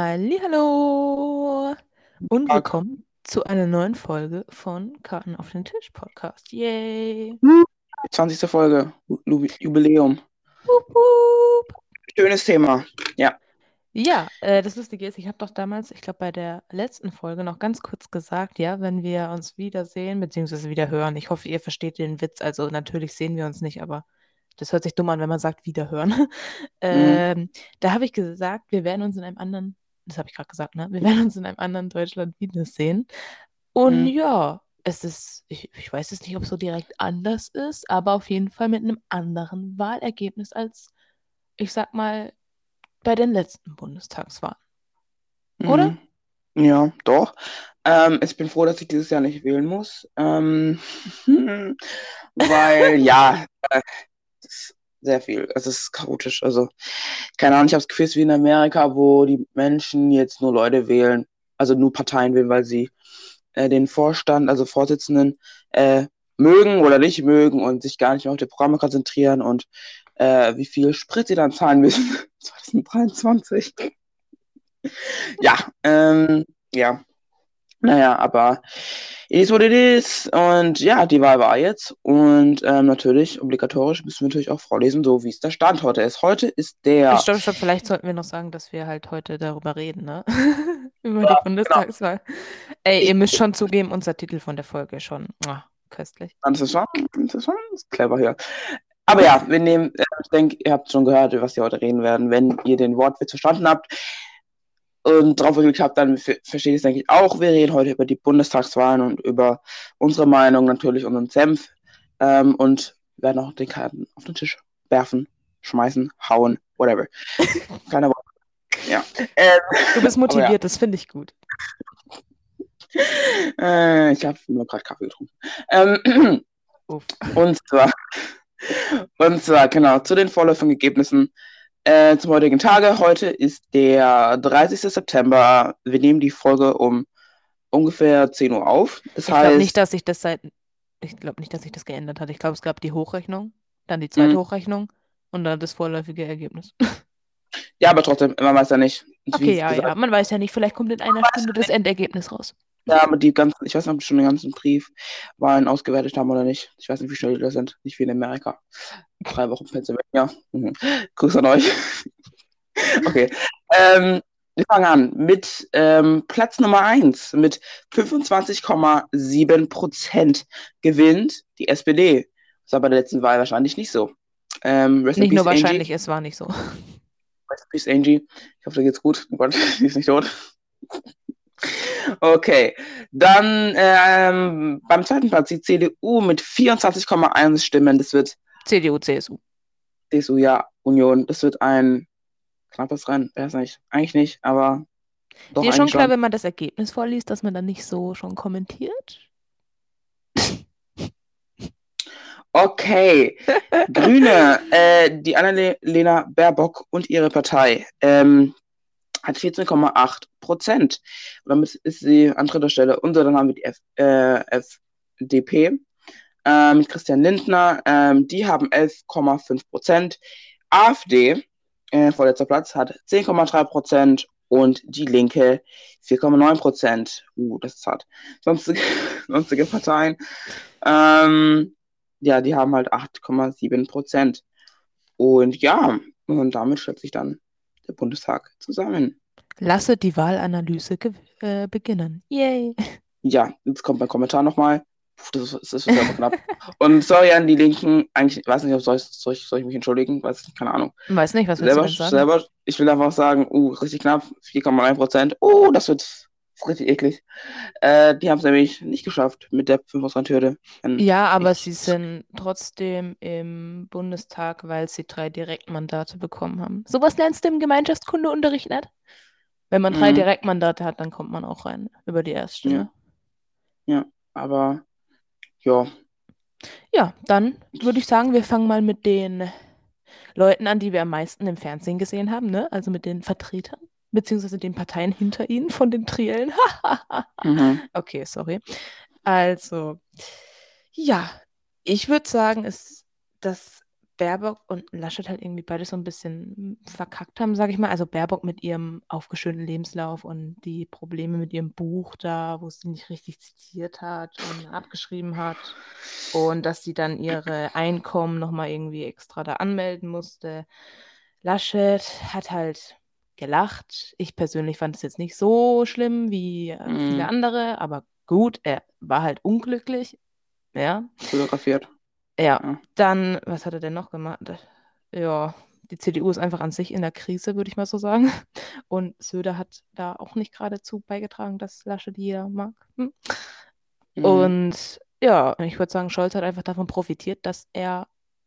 Hallihallo und Tag. willkommen zu einer neuen Folge von Karten auf den Tisch Podcast. Yay! Die 20. Folge, Jubiläum. Wup, wup. Schönes Thema. Ja. Ja, das Lustige ist, ich habe doch damals, ich glaube bei der letzten Folge noch ganz kurz gesagt, ja, wenn wir uns wiedersehen, beziehungsweise wieder hören. Ich hoffe, ihr versteht den Witz. Also natürlich sehen wir uns nicht, aber das hört sich dumm an, wenn man sagt, wiederhören. Mhm. Da habe ich gesagt, wir werden uns in einem anderen, das habe ich gerade gesagt, ne? Wir werden uns in einem anderen Deutschland wiedersehen. Und Mhm. ja, ich weiß jetzt nicht, ob es so direkt anders ist, aber auf jeden Fall mit einem anderen Wahlergebnis als, ich sag mal, bei den letzten Bundestagswahlen. Oder? Mhm. Ja, doch. Ich bin froh, dass ich dieses Jahr nicht wählen muss. Weil, ja, es ist sehr viel. Es ist chaotisch. Also, keine Ahnung, ich habe das Gefühl, es ist wie in Amerika, wo die Menschen jetzt nur Leute wählen, also nur Parteien wählen, weil sie den Vorstand, also Vorsitzenden, mögen oder nicht mögen und sich gar nicht mehr auf die Programme konzentrieren und wie viel Sprit sie dann zahlen müssen 2023. Ja, ja, naja, aber it is what it is. Und ja, die Wahl war jetzt. Und natürlich, obligatorisch müssen wir natürlich auch vorlesen, so wie es der Stand heute ist. Heute ist der. Stopp, vielleicht sollten wir noch sagen, dass wir halt heute darüber reden, ne? Über die Genau, Bundestagswahl. Ey, ich, ihr müsst schon zugeben, unser Titel von der Folge ist schon köstlich. das ist schon clever hier. Aber ja, wir nehmen, ich denke, ihr habt schon gehört, über was wir heute reden werden. Wenn ihr den Wortwitz verstanden habt und drauf geklickt habt, dann versteht ihr es, denke ich, auch. Wir reden heute über die Bundestagswahlen und über unsere Meinung, natürlich unseren Senf. Und werden auch den Karten auf den Tisch werfen, schmeißen, hauen, whatever. Keine Ahnung. Ja. Du bist Aber ja. motiviert, das finde ich gut. Ich habe nur gerade Kaffee getrunken. Ähm, Uff. und zwar, genau, zu den vorläufigen Ergebnissen zum heutigen Tage. Heute ist der 30. September. Wir nehmen die Folge um ungefähr 10 Uhr auf. Das Ich glaube nicht, heißt, dass sich das seit, ich glaube nicht, dass sich das geändert hat. Ich glaube, es gab die Hochrechnung, dann die zweite mh, Hochrechnung und dann das vorläufige Ergebnis. ja, aber trotzdem, man weiß ja nicht, Okay, wie ja, gesagt, ja. Man weiß ja nicht, vielleicht kommt in einer Stunde das Endergebnis raus. ja, aber die ganzen, ich weiß nicht, ob die schon den ganzen Briefwahlen ausgewertet haben oder nicht. Ich weiß nicht, wie schnell die da sind. Nicht wie in Amerika. 3 Wochen Pennsylvania. Mhm. Grüß an euch. Okay. Wir fangen an mit Platz Nummer 1 mit 25,7% gewinnt die SPD. Das war bei der letzten Wahl wahrscheinlich nicht so. Rest in Nicht nur Peace, Angie. wahrscheinlich, es war nicht so. Rest in Peace, Angie. Ich hoffe, dir geht's gut. Oh Gott, die ist nicht tot. Okay, dann beim zweiten Platz die CDU mit 24,1 Stimmen. Das wird CDU, CSU. CSU, ja, Union. Das wird ein knappes Rennen. Weiß nicht. Eigentlich nicht, aber doch Dir ist schon eigentlich klar, schon. wenn man das Ergebnis vorliest, dass man dann nicht so schon kommentiert? Okay, Grüne, die Annalena Baerbock und ihre Partei hat 14,8%. Damit ist sie an dritter Stelle. Und so, dann haben wir die FDP mit Christian Lindner. Die haben 11,5%. AfD, vorletzter Platz, hat 10,3% und die Linke 4,9%. Das ist hart. Sonstige Parteien, ja, die haben halt 8,7%. Und ja, und damit stellt sich dann der Bundestag zusammen. Lasse die Wahlanalyse beginnen. Yay. Ja, jetzt kommt mein Kommentar nochmal. Das ist aber knapp. Und sorry an die Linken, eigentlich, ich weiß nicht, ob soll ich mich entschuldigen? Weiß nicht, keine Ahnung. Weiß nicht, was willst du Selber, denn sagen? selber, ich will einfach sagen, richtig knapp, 4,1%. Das wird richtig eklig. Die haben es nämlich nicht geschafft mit der 5%-Hürde. Ja, aber Ich, sie sind trotzdem im Bundestag, weil sie 3 Direktmandate bekommen haben. Sowas lernst du im Gemeinschaftskundeunterricht nicht? Wenn man drei mh, Direktmandate hat, dann kommt man auch rein über die ja, Erststimme. ja, aber ja, Ja, dann würde ich sagen, wir fangen mal mit den Leuten an, die wir am meisten im Fernsehen gesehen haben, ne? Also mit den Vertretern, beziehungsweise den Parteien hinter ihnen von den Triellen. mhm, Okay, sorry. Also, ja, ich würde sagen, dass Baerbock und Laschet halt irgendwie beide so ein bisschen verkackt haben, sage ich mal. Also Baerbock mit ihrem aufgeschönten Lebenslauf und die Probleme mit ihrem Buch da, wo sie nicht richtig zitiert hat und abgeschrieben hat. Und dass sie dann ihre Einkommen nochmal irgendwie extra da anmelden musste. Laschet hat halt gelacht. Ich persönlich fand es jetzt nicht so schlimm wie viele Mhm. andere, aber gut, er war halt unglücklich. Ja. Fotografiert. Ja, Ja. dann, was hat er denn noch gemacht? Ja, die CDU ist einfach an sich in der Krise, würde ich mal so sagen. Und Söder hat da auch nicht geradezu beigetragen, dass Laschet jeder mag. Hm. Mhm. Und ja, ich würde sagen, Scholz hat einfach davon profitiert, dass er,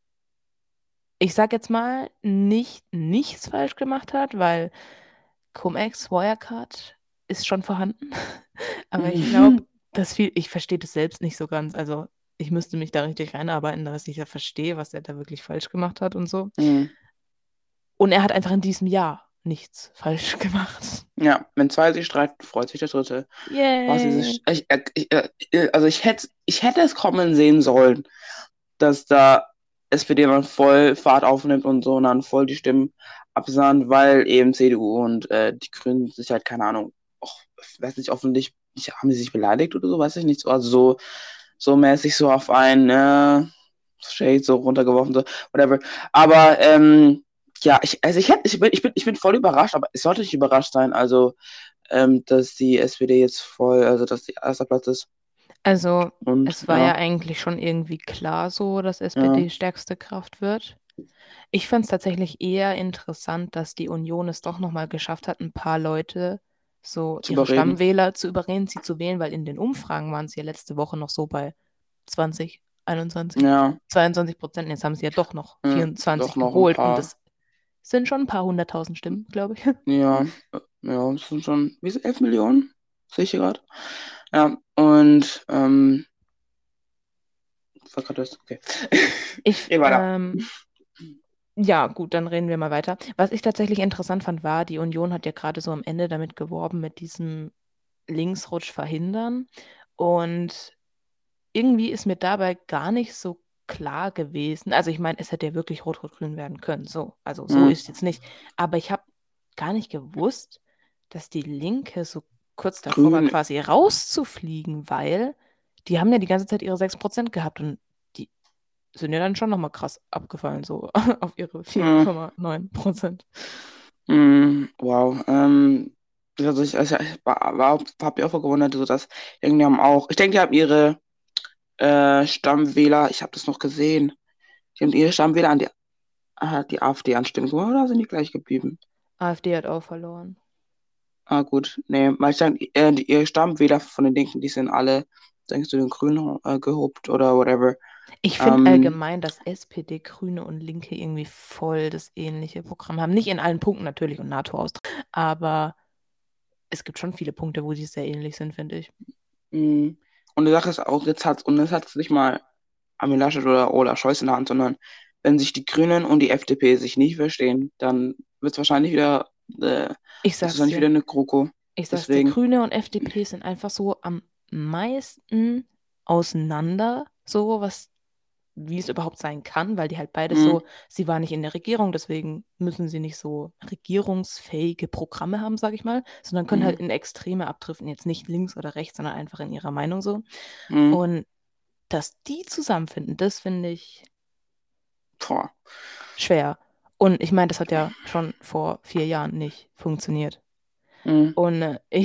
ich sag jetzt mal, nichts falsch gemacht hat, weil Cum-Ex, Wirecard ist schon vorhanden. Aber ich glaube, Mhm. ich verstehe das selbst nicht so ganz. Also ich müsste mich da richtig reinarbeiten, dass ich ja verstehe, was er da wirklich falsch gemacht hat und so. Mhm. Und er hat einfach in diesem Jahr nichts falsch gemacht. Ja, wenn zwei sich streiten, freut sich der Dritte. Was Yay. dieses, also ich hätte es kommen sehen sollen, dass da SPD dann voll Fahrt aufnimmt und so und dann voll die Stimmen absahnt, weil eben CDU und die Grünen sich halt, keine Ahnung, auch, weiß nicht, haben sie sich beleidigt oder so, weiß ich nicht, also so mäßig so auf einen Shade so runtergeworfen, so, whatever. Aber ja, ich bin voll überrascht, aber es sollte nicht überrascht sein, also dass die SPD jetzt voll, also dass die erster Platz ist. Also, Und es war ja ja, eigentlich schon irgendwie klar so, dass ja, SPD stärkste Kraft wird. Ich fand es tatsächlich eher interessant, dass die Union es doch nochmal geschafft hat, ein paar Leute, so zu ihre überreden. Stammwähler zu überreden, sie zu wählen, weil in den Umfragen waren sie ja letzte Woche noch so bei 20, 21, Ja, 22%. Jetzt haben sie ja doch noch doch 24 noch ein geholt und paar. das sind schon ein paar hunderttausend Stimmen, glaube ich. Ja, ja, das sind schon, wie ist 11 Millionen? Sehe ich hier gerade. Ja, und, was gerade das? Okay. Ich, Red weiter. ja, gut, dann reden wir mal weiter. Was ich tatsächlich interessant fand, war, die Union hat ja gerade so am Ende damit geworben, mit diesem Linksrutsch verhindern. Und irgendwie ist mir dabei gar nicht so klar gewesen. Also ich meine, es hätte ja wirklich Rot-Rot-Grün werden können. So, also so Hm, ist es jetzt nicht. Aber ich habe gar nicht gewusst, dass die Linke so kurz davor war, grün. quasi rauszufliegen, weil die haben ja die ganze Zeit ihre 6% gehabt und die sind ja dann schon nochmal krass abgefallen, so auf ihre Hm, 4,9%. wow. Hab ich auch gewundert, so dass irgendwie haben auch, ich denke, die haben ihre Stammwähler, ich habe das noch gesehen, die haben ihre Stammwähler an die AfD anstimmen gemacht, oder sind die gleich geblieben? AfD hat auch verloren. Ah, gut. Nee, weil ich denke, ihre Stammwähler von den Linken, die sind alle, denkst du, den Grünen gehobt oder whatever. Ich finde Ähm, allgemein, dass SPD, Grüne und Linke irgendwie voll das ähnliche Programm haben. Nicht in allen Punkten natürlich und NATO austritt, aber es gibt schon viele Punkte, wo die sehr ähnlich sind, finde ich. mh. Und die Sache ist auch, jetzt hat's nicht mal Armin Laschet oder Olaf Scholz in der Hand, sondern wenn sich die Grünen und die FDP sich nicht verstehen, dann wird es Ich ist sag's wahrscheinlich dir. wieder eine GroKo. Ich sag's dir, Deswegen, Grüne und FDP sind einfach so am meisten auseinander, so was, wie es überhaupt sein kann, weil die halt beides mh, so, sie waren nicht in der Regierung, deswegen müssen sie nicht so regierungsfähige Programme haben, sage ich mal, sondern können halt mh, in Extreme abdriften, jetzt nicht links oder rechts, sondern einfach in ihrer Meinung so. mh, Und dass die zusammenfinden, das finde ich boah, schwer. Und ich meine, das hat ja schon vor 4 Jahren nicht funktioniert. mh, Und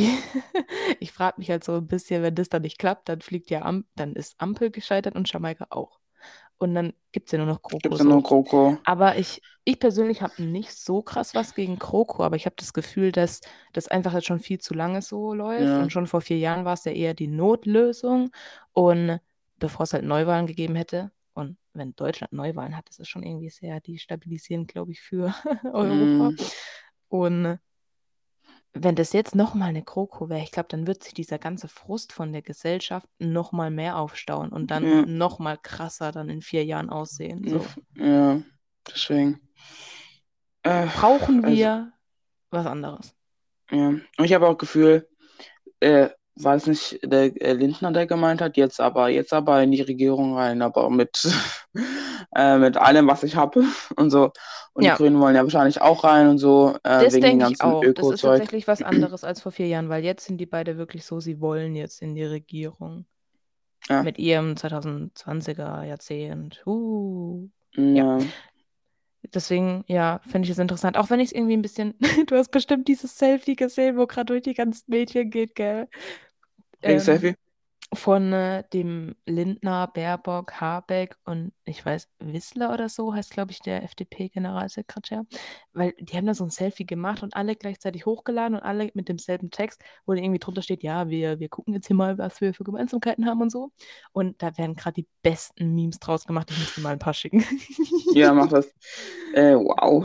ich frage mich halt so ein bisschen, wenn das dann nicht klappt, dann fliegt ja dann ist Ampel gescheitert und Jamaika auch. Und dann gibt es ja nur noch GroKo gibt's ja nur so. GroKo. Aber ich persönlich habe nicht so krass was gegen GroKo, aber ich habe das Gefühl, dass das einfach jetzt schon viel zu lange so läuft. Ja, Und schon vor 4 Jahren war es ja eher die Notlösung. Und bevor es halt Neuwahlen gegeben hätte, und wenn Deutschland Neuwahlen hat, das ist schon irgendwie sehr destabilisierend, glaube ich, für Europa. mh, Und wenn das jetzt nochmal eine GroKo wäre, ich glaube, dann wird sich dieser ganze Frust von der Gesellschaft nochmal mehr aufstauen und dann ja, nochmal krasser dann in 4 Jahren aussehen. So. ja, deswegen. Äh, Brauchen also, wir was anderes? ja. Und ich habe auch das Gefühl, war es nicht der Lindner, der gemeint hat, jetzt aber in die Regierung rein, aber mit mit allem, was ich habe und so. Und die Ja, Grünen wollen ja wahrscheinlich auch rein und so, das wegen dem denke ich ganzen auch. Das ist Öko-Zeug. tatsächlich was anderes als vor 4 Jahren, weil jetzt sind die beide wirklich so, sie wollen jetzt in die Regierung Ja, mit ihrem 2020er Jahrzehnt. Ja, ja. deswegen, ja, finde ich es interessant. Auch wenn ich es irgendwie ein bisschen, du hast bestimmt dieses Selfie gesehen, wo gerade durch die ganzen Mädchen geht, gell? Welches Ähm, Selfie? von dem Lindner, Baerbock, Habeck und ich weiß, Wissler oder so heißt, glaube ich, der FDP-Generalsekretär. Weil die haben da so ein Selfie gemacht und alle gleichzeitig hochgeladen und alle mit demselben Text, wo dann irgendwie drunter steht, ja, wir gucken jetzt hier mal, was wir für Gemeinsamkeiten haben und so. Und da werden gerade die besten Memes draus gemacht. Ich muss dir mal ein paar schicken. Ja, mach das. Wow.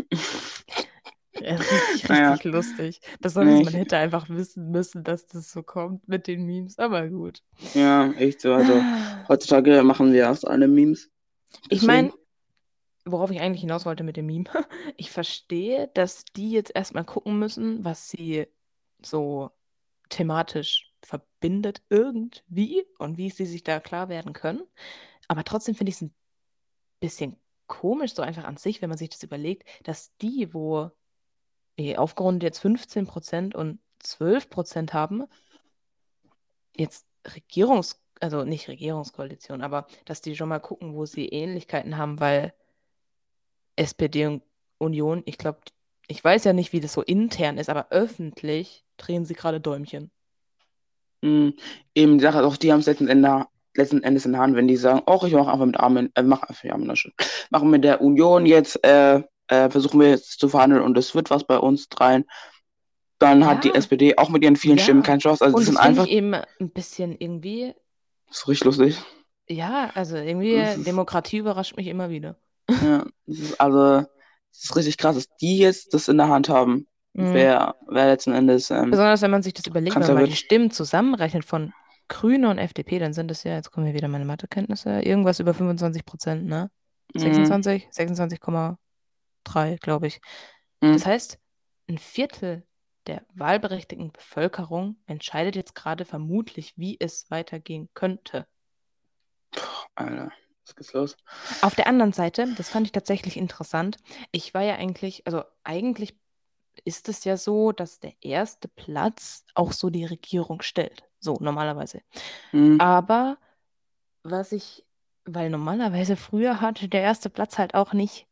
Richtig, Naja, richtig lustig. Besonders, nee, man hätte einfach wissen müssen, dass das so kommt mit den Memes, aber gut. ja, echt so. Also, heutzutage machen wir erst alle Memes. Ich Deswegen. meine, worauf ich eigentlich hinaus wollte mit dem Meme, ich verstehe, dass die jetzt erstmal gucken müssen, was sie so thematisch verbindet irgendwie und wie sie sich da klar werden können. Aber trotzdem finde ich es ein bisschen komisch, so einfach an sich, wenn man sich das überlegt, dass die, wo aufgerundet jetzt 15% und 12% haben, jetzt also nicht Regierungskoalition, aber dass die schon mal gucken, wo sie Ähnlichkeiten haben, weil SPD und Union, ich glaube, ich weiß ja nicht, wie das so intern ist, aber öffentlich drehen sie gerade Däumchen. Mh, eben die Sache, auch die haben es letzten Endes in der Hand, wenn die sagen, oh, ich mache einfach mit Armin, mach einfach, ja, machen mit der Union jetzt, versuchen wir jetzt zu verhandeln und es wird was bei uns dreien, dann hat die Ja, SPD auch mit ihren vielen Stimmen ja. keine Chance. Also das Und sind das finde einfach, ich eben ein bisschen irgendwie, das ist richtig lustig. ja, also Das irgendwie ist, Demokratie überrascht mich immer wieder. ja, das ist richtig krass, dass die jetzt das in der Hand haben, Mhm. wer letzten Endes Besonders wenn man sich das überlegt, wenn man Kanzler mal die wird. Stimmen zusammenrechnet von Grüne und FDP, dann sind es ja, jetzt kommen wir wieder meine Mathekenntnisse, irgendwas über 25%, ne? Mhm. 26, 26,3, glaube ich. Das Mhm. heißt, ein Viertel der wahlberechtigten Bevölkerung entscheidet jetzt gerade vermutlich, wie es weitergehen könnte. Alter, was geht's los? Auf der anderen Seite, das fand ich tatsächlich interessant. Ich war ja eigentlich, also eigentlich ist es ja so, dass der erste Platz auch so die Regierung stellt. So normalerweise. Mhm. Aber was ich, weil normalerweise früher hatte der erste Platz halt auch nicht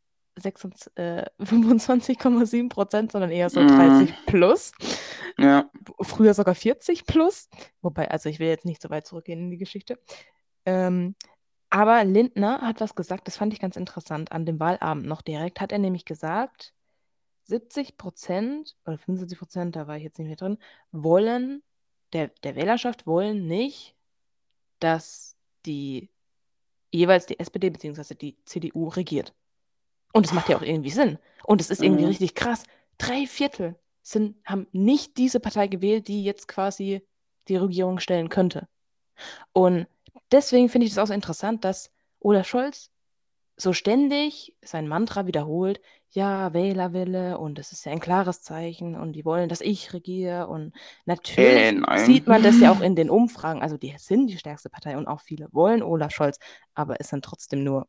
25,7%, sondern eher so Mhm. 30 plus. Ja. Früher sogar 40 plus. Wobei, also ich will jetzt nicht so weit zurückgehen in die Geschichte. Ähm, aber Lindner hat was gesagt, das fand ich ganz interessant. An dem Wahlabend noch direkt hat er nämlich gesagt, 70% oder 75%, da war ich jetzt nicht mehr drin, wollen, der Wählerschaft wollen nicht, dass die jeweils die SPD bzw. die CDU regiert. Und es macht ja auch irgendwie Sinn. Und es ist irgendwie Ja. richtig krass. 3/4 haben nicht diese Partei gewählt, die jetzt quasi die Regierung stellen könnte. Und deswegen finde ich es auch so interessant, dass Olaf Scholz so ständig sein Mantra wiederholt, ja, Wählerwille und es ist ja ein klares Zeichen und die wollen, dass ich regiere und natürlich Nein. sieht man das ja auch in den Umfragen, also die sind die stärkste Partei und auch viele wollen Olaf Scholz, aber es sind trotzdem nur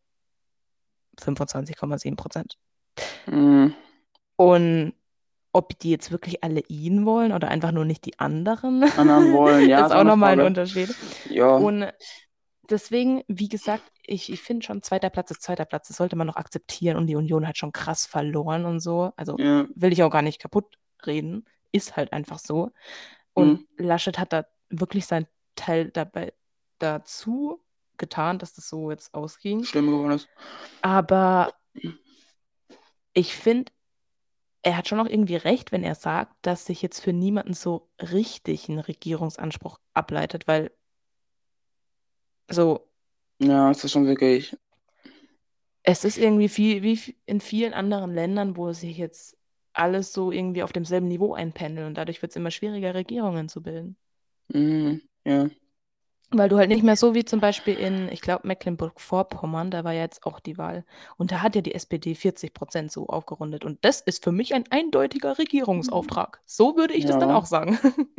25,7%. Mhm. Und ob die jetzt wirklich alle ihn wollen oder einfach nur nicht die anderen, Anderen wollen, ja, ist ist auch auch eine nochmal ein Frage. Unterschied. Ja. Und deswegen, wie gesagt, ich finde schon, zweiter Platz ist zweiter Platz. Das sollte man noch akzeptieren. Und die Union hat schon krass verloren und so. Also Ja. will ich auch gar nicht kaputt reden. Ist halt einfach so. Und Mhm. Laschet hat da wirklich seinen Teil dabei dazu getan, dass das so jetzt ausging. Schlimm geworden ist. Aber ich finde, er hat schon auch irgendwie recht, wenn er sagt, dass sich jetzt für niemanden so richtig ein Regierungsanspruch ableitet, weil so, Ja, es ist schon wirklich. es ist irgendwie viel, wie in vielen anderen Ländern, wo sich jetzt alles so irgendwie auf demselben Niveau einpendeln und dadurch wird es immer schwieriger, Regierungen zu bilden. Mhm. Ja. Weil du halt nicht mehr so wie zum Beispiel in, ich glaube, Mecklenburg-Vorpommern, da war ja jetzt auch die Wahl. Und da hat ja die SPD 40% so aufgerundet. Und das ist für mich ein eindeutiger Regierungsauftrag. So würde ich das dann Ja. auch sagen.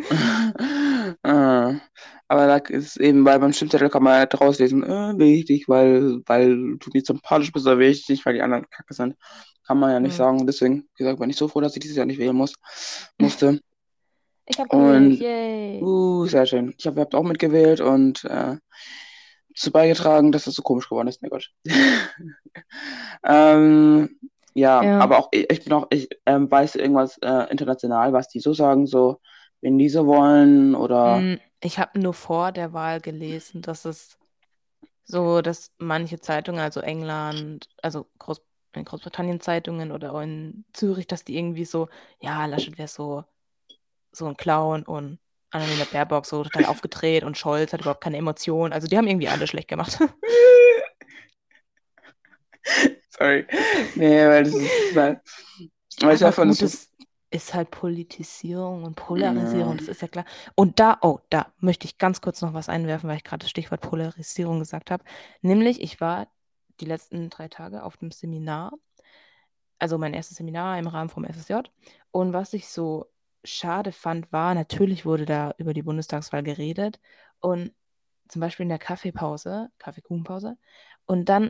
Ah, aber da ist eben, weil beim Stimmzettel kann man halt rauslesen, wichtig, weil du mir sympathisch bist oder wichtig, weil die anderen kacke sind. Kann man ja nicht Hm. sagen. Deswegen, wie gesagt, bin ich so froh, dass ich dieses Jahr nicht wählen musste. Ich habe gewählt, Und, yay. sehr schön. Ihr habt auch mitgewählt und dazu beigetragen, dass es so komisch geworden ist. Mein Gott. Ähm, ja, Ja. aber auch ich weiß irgendwas international, was die so sagen, so, wenn die so wollen oder. Ich habe nur vor der Wahl gelesen, dass es so, dass manche Zeitungen, also England, also in Großbritannien Zeitungen oder auch in Zürich, dass die irgendwie so, ja, Laschet wäre so ein Clown und Annalena Baerbock so total aufgedreht und Scholz hat überhaupt keine Emotionen. Also die haben irgendwie alle schlecht gemacht. Sorry. Nee, weil das ist, weil ich Aber davon gut, so. das ist halt Politisierung und Ja. Polarisierung, das ist ja klar. Und da möchte ich ganz kurz noch was einwerfen, weil ich gerade das Stichwort Polarisierung gesagt habe. Nämlich, ich war die letzten 3 Tage auf dem Seminar, also mein erstes Seminar im Rahmen vom FSJ. Und was ich so schade fand, war, natürlich wurde da über die Bundestagswahl geredet und zum Beispiel in der Kaffeepause, Kaffeekuchenpause. Und dann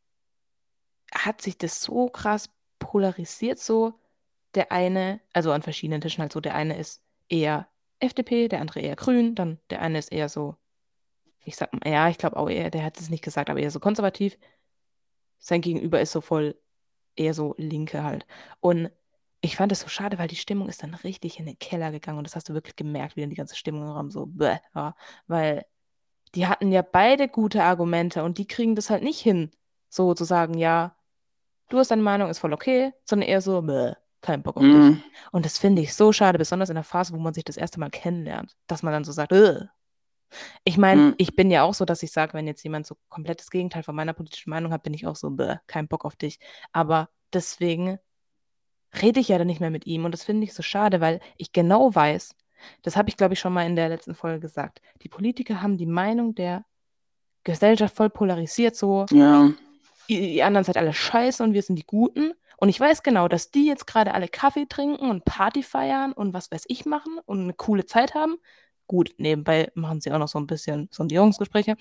hat sich das so krass polarisiert, so der eine, also an verschiedenen Tischen halt so, der eine ist eher FDP, der andere eher Grün, dann der eine ist eher so, ich sag mal, ja, ich glaube auch eher, der hat es nicht gesagt, aber eher so konservativ. Sein Gegenüber ist so voll eher so Linke halt. Und ich fand das so schade, weil die Stimmung ist dann richtig in den Keller gegangen und das hast du wirklich gemerkt, wie dann die ganze Stimmung im Raum so bäh war, weil die hatten ja beide gute Argumente und die kriegen das halt nicht hin, so zu sagen, ja, du hast deine Meinung, ist voll okay, sondern eher so, bäh, kein Bock auf dich. Mm, Und das finde ich so schade, besonders in der Phase, wo man sich das erste Mal kennenlernt, dass man dann so sagt, ich meine, mm, ich bin ja auch so, dass ich sage, wenn jetzt jemand so komplettes Gegenteil von meiner politischen Meinung hat, bin ich auch so, bäh, kein Bock auf dich. Aber deswegen rede ich ja dann nicht mehr mit ihm. Und das finde ich so schade, weil ich genau weiß, das habe ich, glaube ich, schon mal in der letzten Folge gesagt, die Politiker haben die Meinung der Gesellschaft voll polarisiert, so, ja. die anderen seid alle scheiße und wir sind die Guten. Und ich weiß genau, dass die jetzt gerade alle Kaffee trinken und Party feiern und was weiß ich machen und eine coole Zeit haben. Gut, nebenbei machen sie auch noch so ein bisschen Sondierungsgespräche.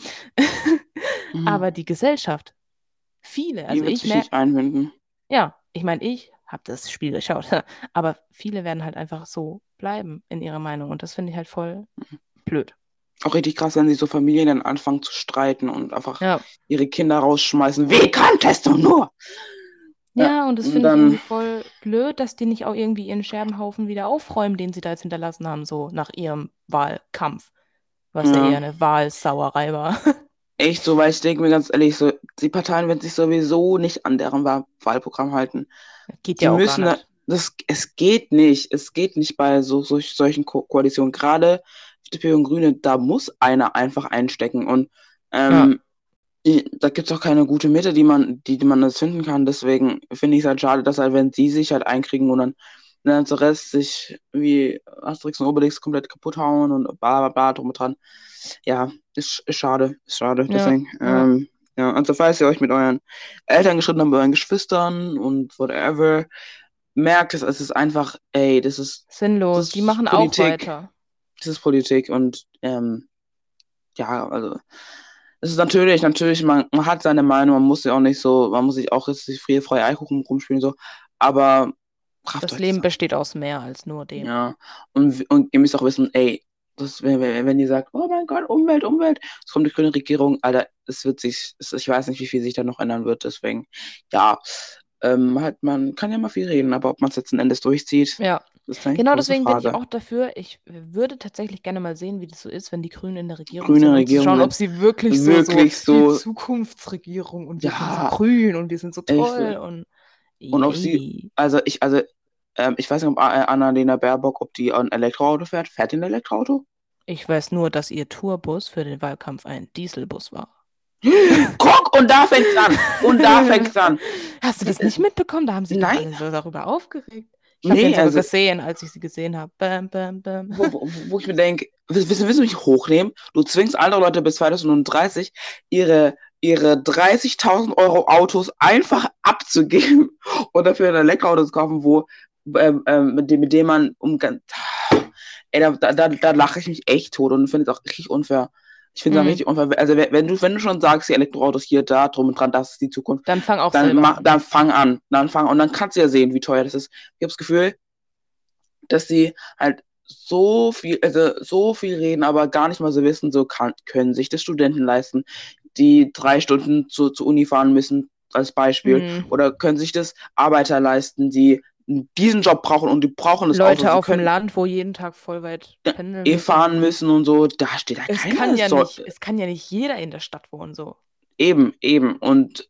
Mm. Aber die Gesellschaft, viele, Die also wird ich sich merke, nicht einbinden. ja, ich meine, ich habe das Spiel geschaut, aber viele werden halt einfach so bleiben in ihrer Meinung und das finde ich halt voll blöd. Auch richtig krass, wenn sie so Familien dann anfangen zu streiten und einfach Ja. ihre Kinder rausschmeißen. Wie konntest du nur? Ja, Ja, und das und finde ich irgendwie dann, voll blöd, dass die nicht auch irgendwie ihren Scherbenhaufen wieder aufräumen, den sie da jetzt hinterlassen haben, so nach ihrem Wahlkampf, was ja eher ja, eine Wahlsauerei war. echt so, weil ich denke mir ganz ehrlich, so, die Parteien werden sich sowieso nicht an deren Wahlprogramm halten. Geht Die ja auch gar müssen, nicht. es geht nicht bei solchen Koalitionen. Gerade FDP und Grüne, da muss einer einfach einstecken. Und Ja, ähm, da gibt es auch keine gute Mitte, die man das finden kann. Deswegen finde ich es halt schade, dass halt, wenn sie sich halt einkriegen und dann der ganze Rest sich wie Asterix und Obelix komplett kaputt hauen und bla bla bla drum und dran. Ja, ist schade, ist schade. ja, Deswegen, ja. ja, also falls ihr euch mit euren Eltern gestritten habt, mit euren Geschwistern und whatever, merkt es ist einfach, ey, das Sinnlos. Die ist machen auch Politik. weiter. Das ist Politik und ja, also es ist natürlich, man hat seine Meinung, man muss ja auch nicht so, man muss sich auch jetzt die freie Eikuchen rumspielen, so, aber rafft Das euch Leben zusammen. besteht aus mehr als nur dem. Ja. Und ihr müsst auch wissen, ey, wenn ihr sagt, oh mein Gott, Umwelt, Umwelt, es kommt die grüne Regierung, Alter, ich weiß nicht, wie viel sich da noch ändern wird, deswegen, ja, halt, man kann ja mal viel reden, aber ob man es letzten Endes durchzieht, Ja, ist eine genau große deswegen bin ich Frage. auch dafür. Ich würde tatsächlich gerne mal sehen, wie das so ist, wenn die Grünen in der Regierung Grüne sind, um zu Regierung schauen, ob sind sie wirklich so wirklich die so, Zukunftsregierung und wir sind so ja, grün und wir sind so echt so. toll und Und ob sie, yay. ich weiß nicht, ob Annalena Baerbock, ob die ein Elektroauto fährt. Fährt die ein Elektroauto? Ich weiß nur, dass ihr Tourbus für den Wahlkampf ein Dieselbus war. Guck, und da fängt's an. Und da fängt's an. Hast du Sie das nicht ist, mitbekommen? Da haben sich doch nein, alle so darüber aufgeregt. Ich habe den Nee, sogar also, gesehen, als ich sie gesehen habe. Bam, bam, bam. wo ich mir denke, willst du mich hochnehmen? Du zwingst andere Leute bis 2030 ihre 30.000 € Autos einfach abzugeben und dafür ein Elektroauto zu kaufen, mit dem man ey, da lache ich mich echt tot und finde es auch richtig unfair. Ich finde es auch richtig unfair. Also wenn du schon sagst, die Elektroautos hier, da, drum und dran, das ist die Zukunft, Dann fang auch dann selber an. dann fang an. Und dann kannst du ja sehen, wie teuer das ist. Ich habe das Gefühl, dass sie halt so viel reden, aber gar nicht mal so wissen, können sich das Studenten leisten, die 3 Stunden zur Uni fahren müssen, als Beispiel, oder können sich das Arbeiter leisten, die diesen Job brauchen und die brauchen das Auto. Leute Sie auf dem können Land, wo jeden Tag voll weit pendeln müssen. fahren müssen und so, da steht da Es keiner. kann ja nicht, es kann ja nicht jeder in der Stadt wohnen, so. Eben. Und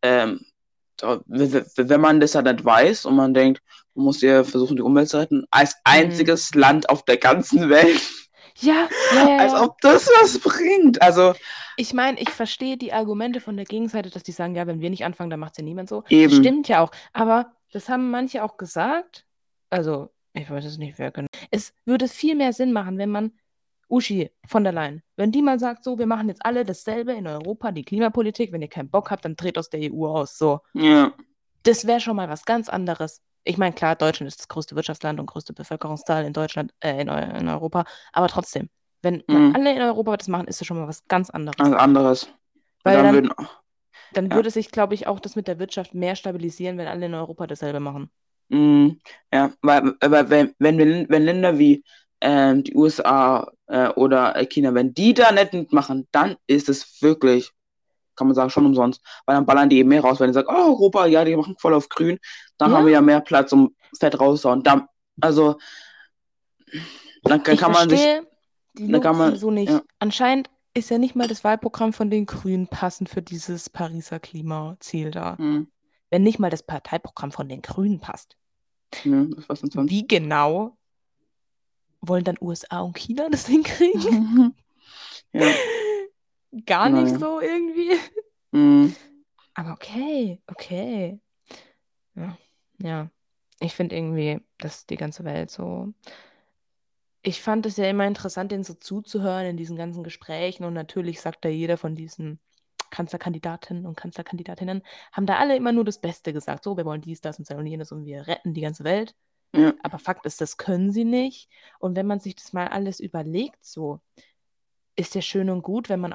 wenn man das halt nicht weiß und man denkt, man muss ja versuchen, die Umwelt zu retten, als einziges Land auf der ganzen Welt, Ja. als ob das was bringt. Also Ich meine, ich verstehe die Argumente von der Gegenseite, dass die sagen, ja, wenn wir nicht anfangen, dann macht es ja niemand so. Das eben, stimmt ja auch. Aber das haben manche auch gesagt. Also, ich weiß es nicht, wer genau. Es würde viel mehr Sinn machen, wenn man Uschi von der Leyen, wenn die mal sagt, so, wir machen jetzt alle dasselbe in Europa, die Klimapolitik, wenn ihr keinen Bock habt, dann dreht aus der EU aus. So, ja. das wäre schon mal was ganz anderes. Ich meine, klar, Deutschland ist das größte Wirtschaftsland und größte Bevölkerungszahl in Deutschland, in Europa, aber trotzdem, wenn mal Mhm. alle in Europa das machen, ist das schon mal was ganz anderes. Was anderes. Und Weil dann dann, würden, dann ja, würde sich, glaube ich, auch das mit der Wirtschaft mehr stabilisieren, wenn alle in Europa dasselbe machen. ja, weil wenn Länder wie die USA oder China, wenn die da nicht mitmachen, dann ist es wirklich, kann man sagen, schon umsonst. Weil dann ballern die eben mehr raus. Wenn die sagen, oh, Europa, ja, die machen voll auf grün, dann haben wir Ja, ja mehr Platz, um Fett rauszuhauen. Also, dann ich kann man sich, verstehe die dann kann Logik man, sowieso ja, nicht. Anscheinend ist ja nicht mal das Wahlprogramm von den Grünen passend für dieses Pariser Klimaziel da. hm, Wenn nicht mal das Parteiprogramm von den Grünen passt, was denn sonst? wie genau wollen dann USA und China das hinkriegen? Ja, Gar nicht naja. so irgendwie. Hm, Aber okay. Ja, ja. Ich finde irgendwie, dass die ganze Welt so. Ich fand es ja immer interessant, denen so zuzuhören in diesen ganzen Gesprächen. Und natürlich sagt da jeder von diesen Kanzlerkandidatinnen und Kanzlerkandidatinnen, haben da alle immer nur das Beste gesagt. So, wir wollen dies, das und jenes und wir retten die ganze Welt. ja, Aber Fakt ist, das können sie nicht. Und wenn man sich das mal alles überlegt, so, ist ja schön und gut, wenn man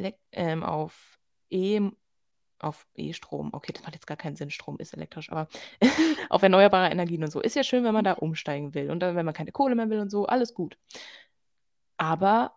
E auf E-Strom, okay, das macht jetzt gar keinen Sinn, Strom ist elektrisch, aber auf erneuerbare Energien und so. Ist ja schön, wenn man da umsteigen will und dann, wenn man keine Kohle mehr will und so, alles gut. Aber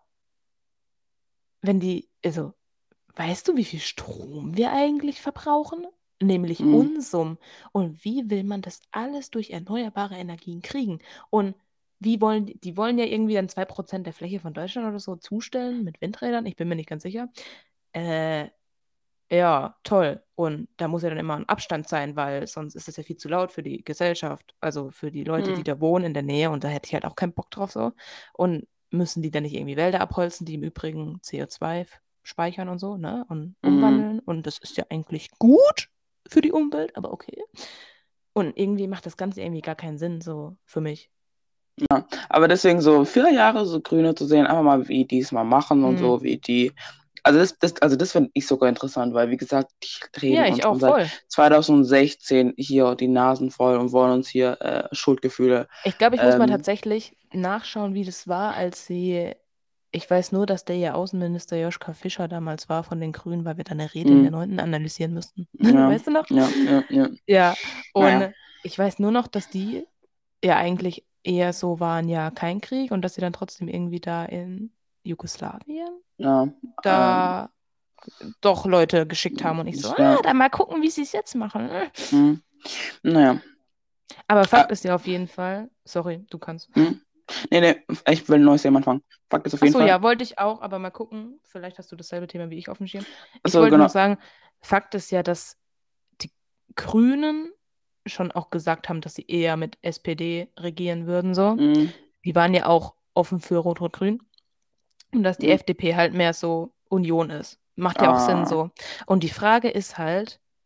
also, weißt du, wie viel Strom wir eigentlich verbrauchen? Nämlich hm, Unsummen. Und wie will man das alles durch erneuerbare Energien kriegen? Und die wollen ja irgendwie dann 2% der Fläche von Deutschland oder so zustellen mit Windrädern, ich bin mir nicht ganz sicher. Äh, Ja, toll. Und da muss ja dann immer ein Abstand sein, weil sonst ist es ja viel zu laut für die Gesellschaft, also für die Leute, die hm, da wohnen in der Nähe. Und da hätte ich halt auch keinen Bock drauf so. Und müssen die dann nicht irgendwie Wälder abholzen, die im Übrigen CO2 speichern und so, ne? Und hm. umwandeln. Und das ist ja eigentlich gut für die Umwelt, aber okay. Und irgendwie macht das Ganze irgendwie gar keinen Sinn so für mich. Aber deswegen so 4 Jahre so Grüne zu sehen, einfach mal, wie die es mal machen und Hm. so, wie die. Also das finde ich sogar interessant, weil wie gesagt, die Ja, reden ich uns auch schon seit voll. 2016 hier die Nasen voll und wollen uns hier Schuldgefühle. Ich glaube, ich muss mal Ähm, tatsächlich nachschauen, wie das war, als sie. Ich weiß nur, dass der ihr Außenminister Joschka Fischer damals war von den Grünen, weil wir dann eine Rede in hm, der 9. analysieren müssten. ja, Weißt du noch? ja. Ja. Naja. Und ich weiß nur noch, dass die ja eigentlich eher so waren, ja, kein Krieg und dass sie dann trotzdem irgendwie da in Jugoslawien Ja, da doch Leute geschickt haben und ich so, ja, dann mal gucken, wie sie es jetzt machen. hm, naja. Aber Äh, Fakt ist ja auf jeden Fall, sorry, du kannst. hm. Nee, ich will ein neues Thema anfangen. Fakt ist auf Ach jeden so, Fall. ja, wollte ich auch, aber mal gucken. Vielleicht hast du dasselbe Thema wie ich auf dem Schirm. Ich Also wollte nur genau. sagen, Fakt ist ja, dass die Grünen schon auch gesagt haben, dass sie eher mit SPD regieren würden, so. Hm, Die waren ja auch offen für Rot-Rot-Grün. Und dass die hm, FDP halt mehr so Union ist. Macht ja auch Sinn ah, so. Und die Frage ist halt,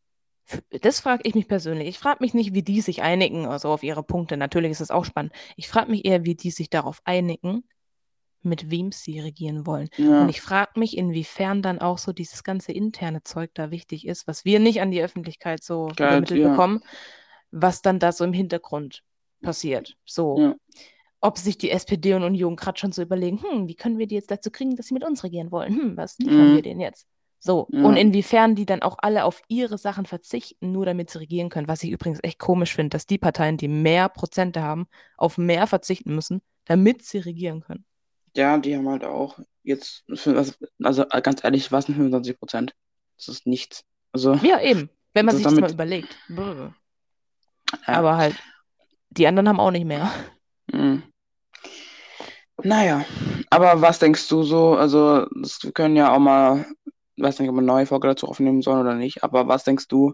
Das frage ich mich persönlich. Ich frage mich nicht, wie die sich einigen, also auf ihre Punkte. Natürlich ist es auch spannend. Ich frage mich eher, wie die sich darauf einigen, mit wem sie regieren wollen. Und Ja, ich frage mich, inwiefern dann auch so dieses ganze interne Zeug da wichtig ist, was wir nicht an die Öffentlichkeit so übermittelt ja, bekommen, was dann da so im Hintergrund passiert. So, ja, ob sich die SPD und Union gerade schon so überlegen, wie können wir die jetzt dazu kriegen, dass sie mit uns regieren wollen? Was liefern wir mhm, denen jetzt? So, und ja, inwiefern die dann auch alle auf ihre Sachen verzichten, nur damit sie regieren können. Was ich übrigens echt komisch finde, dass die Parteien, die mehr Prozente haben, auf mehr verzichten müssen, damit sie regieren können. ja, die haben halt auch jetzt, also ganz ehrlich, was sind 25%? Das ist nichts. Also, Ja, eben, wenn man das sich das mal damit, überlegt. Brr. ja, Aber halt, die anderen haben auch nicht mehr. mhm. Naja, aber was denkst du so? Also, wir können ja auch mal, weiß nicht, ob wir eine neue Folge dazu aufnehmen sollen oder nicht, aber was denkst du,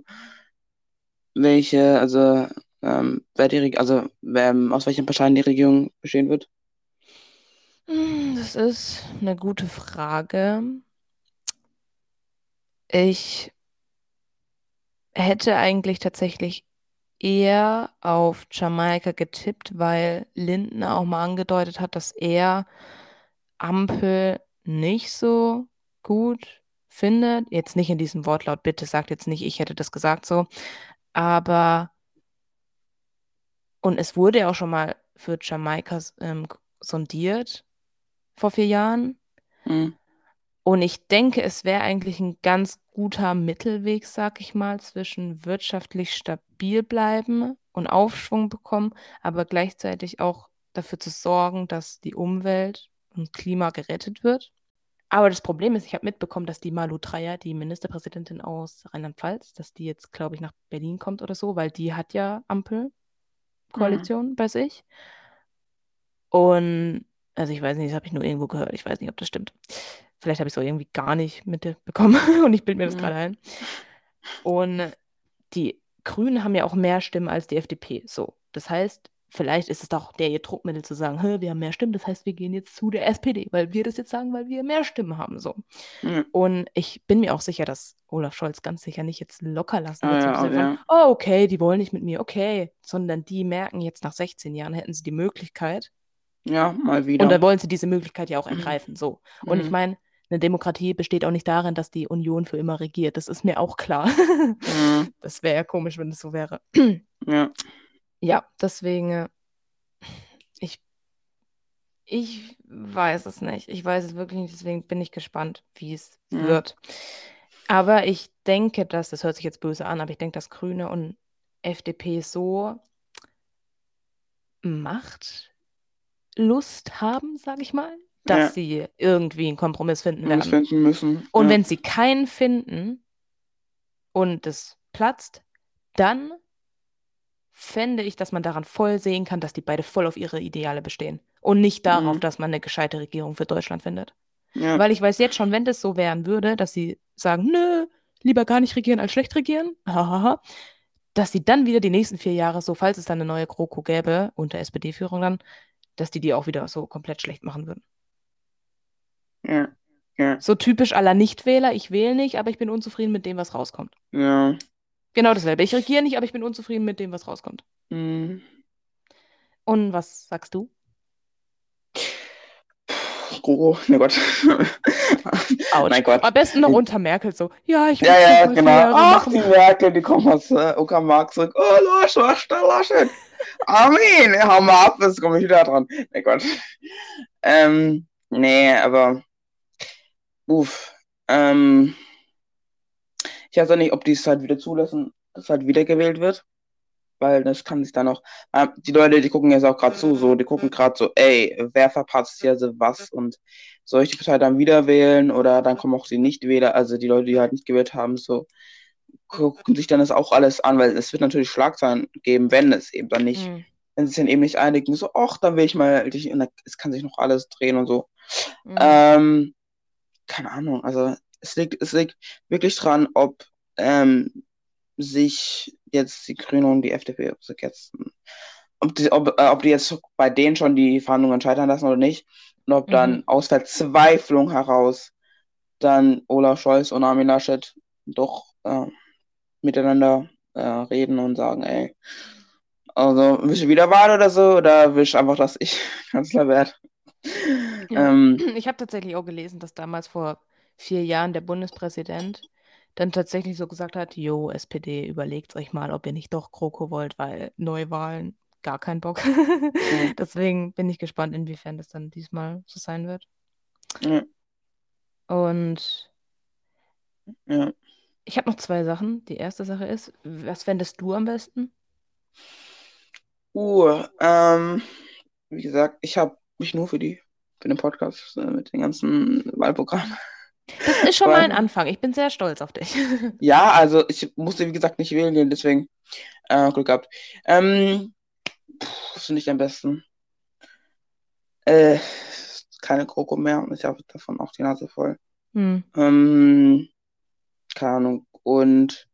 also, aus welchen Parteien die Regierung bestehen wird? Das ist eine gute Frage. Ich hätte eigentlich tatsächlich eher auf Jamaika getippt, weil Lindner auch mal angedeutet hat, dass er Ampel nicht so gut findet. Jetzt nicht in diesem Wortlaut, bitte sagt jetzt nicht, ich hätte das gesagt so. Aber, und es wurde ja auch schon mal für Jamaika sondiert vor 4 Jahren. Mhm. Und ich denke, es wäre eigentlich ein ganz guter Mittelweg, sag ich mal, zwischen wirtschaftlich stabil bleiben und Aufschwung bekommen, aber gleichzeitig auch dafür zu sorgen, dass die Umwelt und Klima gerettet wird. Aber das Problem ist, ich habe mitbekommen, dass die Malu Dreyer, die Ministerpräsidentin aus Rheinland-Pfalz, dass die jetzt, glaube ich, nach Berlin kommt oder so, weil die hat ja Mhm. Ampelkoalition bei sich. Und, also ich weiß nicht, das habe ich nur irgendwo gehört. Ich weiß nicht, ob das stimmt. Vielleicht habe ich es auch irgendwie gar nicht mitbekommen und ich bilde mir das Mhm. gerade ein. Und die Grünen haben ja auch mehr Stimmen als die FDP. So. Das heißt, vielleicht ist es doch der ihr Druckmittel zu sagen, "Hä, wir haben mehr Stimmen, das heißt, wir gehen jetzt zu der SPD, weil wir das jetzt sagen, weil wir mehr Stimmen haben. So. Mhm. Und ich bin mir auch sicher, dass Olaf Scholz ganz sicher nicht jetzt locker lassen Ah wird, so im ja, Sinne von, ja. oh, okay, die wollen nicht mit mir, okay, sondern die merken jetzt nach 16 Jahren hätten sie die Möglichkeit, Ja, mal und wieder. dann wollen sie diese Möglichkeit ja auch Mhm. ergreifen. So. Und ich Mhm. meine, eine Demokratie besteht auch nicht darin, dass die Union für immer regiert. Das ist mir auch klar. Mhm. Das wäre ja komisch, wenn es so wäre. Ja, Ja, deswegen, ich, ich weiß es nicht. Ich weiß es wirklich nicht, deswegen bin ich gespannt, wie es ja, wird. Aber ich denke, dass, das hört sich jetzt böse an, aber ich denke, dass Grüne und FDP so Machtlust haben, sage ich mal, dass ja. sie irgendwie einen Kompromiss finden Und das werden. finden müssen. Und Ja, wenn sie keinen finden und es platzt, dann fände ich, dass man daran voll sehen kann, dass die beide voll auf ihre Ideale bestehen. Und nicht darauf, mhm. dass man eine gescheite Regierung für Deutschland findet. Ja, Weil ich weiß jetzt schon, wenn das so wären würde, dass sie sagen, nö, lieber gar nicht regieren als schlecht regieren, hahaha, dass sie dann wieder die nächsten 4 Jahre, so falls es dann eine neue GroKo gäbe, unter SPD-Führung dann, dass die auch wieder so komplett schlecht machen würden. ja, ja, So typisch aller Nichtwähler, ich wähle nicht, aber ich bin unzufrieden mit dem, was rauskommt. ja. Genau dasselbe. Ich regiere nicht, aber ich bin unzufrieden mit dem, was rauskommt. Mhm. Und was sagst du? Oh, mein Gott. Autsch. Mein Gott. Am besten noch unter Merkel so. Ja, ich Ja, würde es ja, nochmal vier genau. Jahre Ach, die machen. Merkel, die kommt aus Uckermark zurück. Oh, Laschet. Armin, hau mal ab, jetzt komme ich wieder dran. Mein Gott. Nee, aber, uff. Ähm, ich weiß auch nicht, ob die es halt wieder zulassen, dass halt wiedergewählt wird. Weil das kann sich dann auch, die Leute, die gucken jetzt auch gerade zu, so, die gucken gerade so, ey, wer verpasst hier so was und soll ich die Partei dann wieder wählen oder dann kommen auch die Nichtwähler, also die Leute, die halt nicht gewählt haben, so, gucken sich dann das auch alles an, weil es wird natürlich Schlagzeilen geben, wenn es eben dann nicht, Hm, wenn sie sich dann eben nicht einigen, so, ach, dann will ich mal dich, und dann, es kann sich noch alles drehen und so. hm, Ähm, keine Ahnung, also es liegt wirklich dran, ob sich jetzt die Grünen und die FDP, ob die jetzt bei denen schon die Verhandlungen scheitern lassen oder nicht. Und ob mhm. dann aus Verzweiflung heraus dann Olaf Scholz und Armin Laschet doch miteinander reden und sagen, ey, also willst du wieder Wahl oder so? Oder willst du einfach, dass ich Kanzler werde? Ja. Ähm, Ich habe tatsächlich auch gelesen, dass damals vor 4 Jahren der Bundespräsident dann tatsächlich so gesagt hat, Jo, SPD, überlegt euch mal, ob ihr nicht doch GroKo wollt, weil Neuwahlen, gar kein Bock. ja, Deswegen bin ich gespannt, inwiefern das dann diesmal so sein wird. ja, Und ja. ich habe noch zwei Sachen. Die erste Sache ist, was fändest du am besten? Uh, ähm, Wie gesagt, ich habe mich nur für den Podcast mit den ganzen Wahlprogrammen. Das ist schon mal ein Weil, Anfang. Ich bin sehr stolz auf dich. ja, also ich musste, wie gesagt, nicht wählen gehen, deswegen Glück gehabt. Ähm, Was finde ich am besten? Äh, Keine GroKo mehr und ich habe davon auch die Nase voll. Hm, Ähm, Keine Ahnung. Und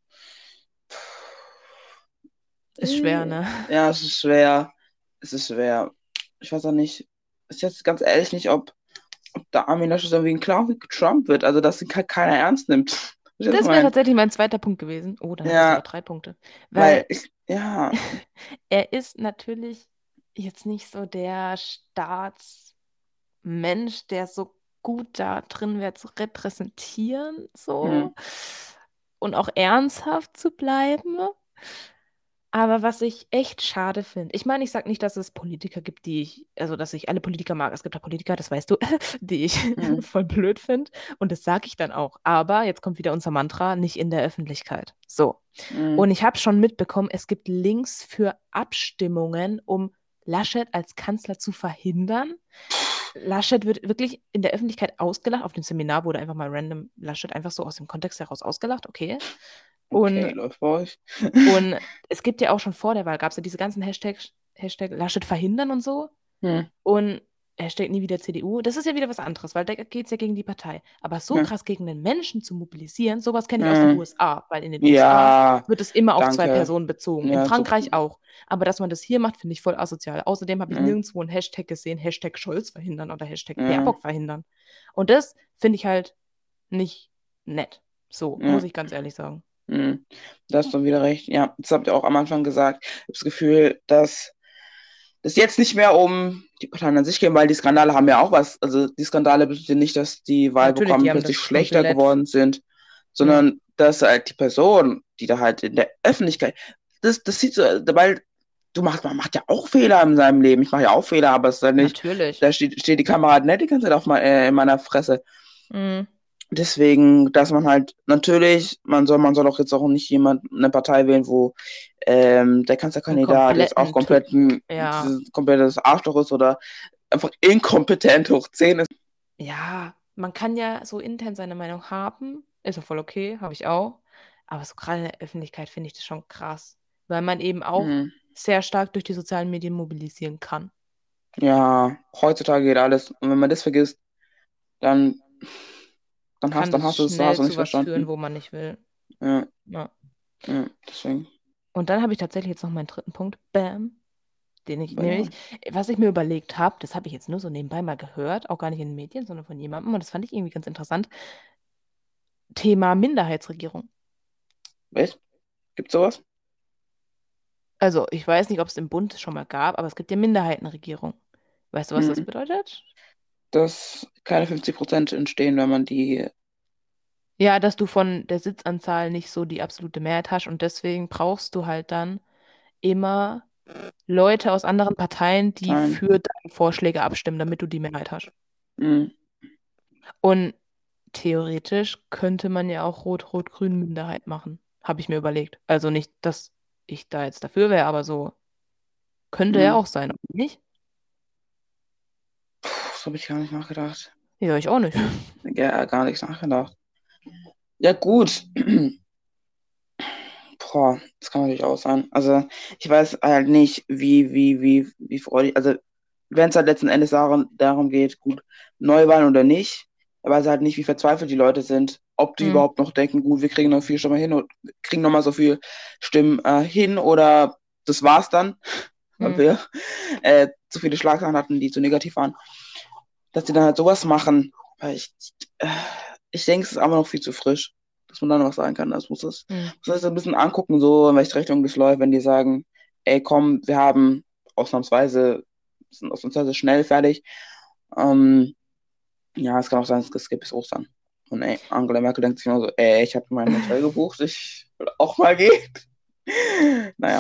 ist schwer, ne? ja, es ist schwer. Es ist schwer. Ich weiß auch nicht, ist jetzt ganz ehrlich nicht, ob der Armin Laschet irgendwie ein Clown wie Trump wird, also dass ihn keiner ernst nimmt. Verstehst du, was ich Das wäre meine? tatsächlich mein zweiter Punkt gewesen. Oh, dann habe ich sogar Ja, 3 Punkte. weil Weil ja, er ist natürlich jetzt nicht so der Staatsmensch, der so gut da drin wäre zu repräsentieren, hm, so. Und auch ernsthaft zu bleiben. Aber was ich echt schade finde, ich meine, ich sage nicht, dass es Politiker gibt, also dass ich alle Politiker mag. Es gibt auch Politiker, das weißt du, die ich hm, voll blöd finde. Und das sage ich dann auch. Aber jetzt kommt wieder unser Mantra, nicht in der Öffentlichkeit. So. hm, Und ich habe schon mitbekommen, es gibt Links für Abstimmungen, um Laschet als Kanzler zu verhindern. Laschet wird wirklich in der Öffentlichkeit ausgelacht. Auf dem Seminar wurde einfach mal random Laschet einfach so aus dem Kontext heraus ausgelacht. Okay. okay, Und läuft bei euch. und es gibt ja auch schon vor der Wahl, gab es ja diese ganzen Hashtags, Hashtag Laschet verhindern und so. Hm, Und Hashtag nie wieder CDU. Das ist ja wieder was anderes, weil da geht es ja gegen die Partei. Aber so ja, krass gegen den Menschen zu mobilisieren, sowas kenne ich aus den hm, USA, weil in den USA ja, wird es immer auf zwei danke. Personen bezogen. In Ja, super. Frankreich auch. Aber dass man das hier macht, finde ich voll asozial. Außerdem habe ich Ja, nirgendwo einen Hashtag gesehen, Hashtag Scholz verhindern oder Hashtag ja, Baerbock verhindern. Und das finde ich halt nicht nett. So, muss ja. ich ganz ehrlich sagen. Hm. Da hast du wieder recht. Ja, das habt ihr auch am Anfang gesagt. Ich habe das Gefühl, dass es jetzt nicht mehr um die Parteien an sich geht, weil die Skandale haben ja auch was. Also die Skandale bedeuten nicht, dass die Natürlich, die Wahlprogramme haben plötzlich das schlechter komplett. geworden sind, Ja, sondern dass halt die Person, die da halt in der Öffentlichkeit, das sieht so, weil man macht ja auch Fehler in seinem Leben. Ich mache ja auch Fehler, aber es ist halt nicht, natürlich. da steht die Kamera halt nicht die ganze Zeit in meiner Fresse. Mhm. Deswegen, dass man halt natürlich, man soll auch jetzt auch nicht eine Partei wählen, wo der Einen Kanzlerkandidat jetzt auch kompletten Typ. Ja, dieses komplettes Arschloch ist oder einfach inkompetent hoch 10 ist. ja, man kann ja so intern seine Meinung haben, ist ja voll okay, habe ich auch. Aber so gerade in der Öffentlichkeit finde ich das schon krass, weil man eben auch Hm. sehr stark durch die sozialen Medien mobilisieren kann. Ja, heutzutage geht alles. Und wenn man das vergisst, dann, Kann dann das hast schnell du nicht zu was führen, verstanden. wo man nicht will. Ja, Ja. ja, deswegen. Und dann habe ich tatsächlich jetzt noch meinen dritten Punkt, Bam, den ich nämlich, Ja. was ich mir überlegt habe, das habe ich jetzt nur so nebenbei mal gehört, auch gar nicht in den Medien, sondern von jemandem, und das fand ich irgendwie ganz interessant. Thema Minderheitsregierung. Weißt, gibt's sowas? Also, ich weiß nicht, ob es im Bund schon mal gab, aber es gibt ja Minderheitenregierung. Weißt du, was das Hm. bedeutet? Dass keine 50% entstehen, wenn man die. Ja, dass du von der Sitzanzahl nicht so die absolute Mehrheit hast und deswegen brauchst du halt dann immer Leute aus anderen Parteien, die Teilen. für deine Vorschläge abstimmen, damit du die Mehrheit hast. Hm. Und theoretisch könnte man ja auch Rot-Rot-Grün Minderheit machen, habe ich mir überlegt. Also nicht, dass ich da jetzt dafür wäre, aber so könnte ja Hm. auch sein, oder nicht? Das habe ich gar nicht nachgedacht. Ja, ich auch nicht. Ja, gar nichts nachgedacht. Ja, gut. Boah, das kann natürlich auch sein. Also, ich weiß halt nicht, wie freudig. Also, wenn es halt letzten Endes darum geht, gut, Neuwahlen oder nicht, er weiß halt nicht, wie verzweifelt die Leute sind, ob die Hm, überhaupt noch denken, gut, wir kriegen noch viel Stimmen hin und kriegen noch mal so viel Stimmen hin oder das war's dann, weil hm. wir zu viele Schlagzeilen hatten, die zu negativ waren, dass die dann halt sowas machen. Weil ich denke, es ist aber noch viel zu frisch. dass man dann was sagen kann. Das muss das, Mhm. muss das ein bisschen angucken, so in welche Richtung das läuft, wenn die sagen, ey, komm, wir haben sind ausnahmsweise schnell fertig. Ähm, ja, es kann auch sein, es gibt bis Ostern. Und ey, Angela Merkel denkt sich immer so, ey, ich habe mein Hotel gebucht, ich will auch mal gehen. Naja,